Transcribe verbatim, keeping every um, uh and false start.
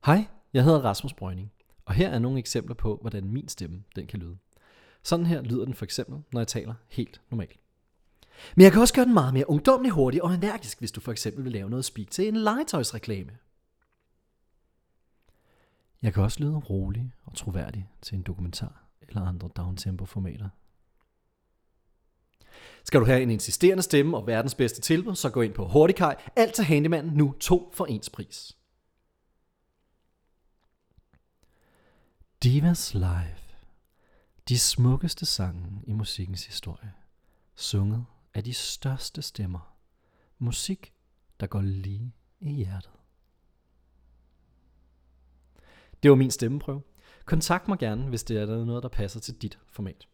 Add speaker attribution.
Speaker 1: Hej, jeg hedder Rasmus Brøgning, og her er nogle eksempler på, hvordan min stemme den kan lyde. Sådan her lyder den for eksempel, når jeg taler helt normalt. Men jeg kan også gøre den meget mere ungdomlig, hurtig og energisk, hvis du for eksempel vil lave noget speak til en legetøjsreklame. Jeg kan også lyde rolig og troværdig til en dokumentar eller andre downtempo-formater. Skal du have en insisterende stemme og verdens bedste tilbud, så gå ind på Hurtigkaj, alt til Handymanden, nu to for ens pris. Divas Live. De smukkeste sange i musikkens historie. Sunget af de største stemmer. Musik, der går lige i hjertet. Det var min stemmeprøve. Kontakt mig gerne, hvis det er noget, der passer til dit format.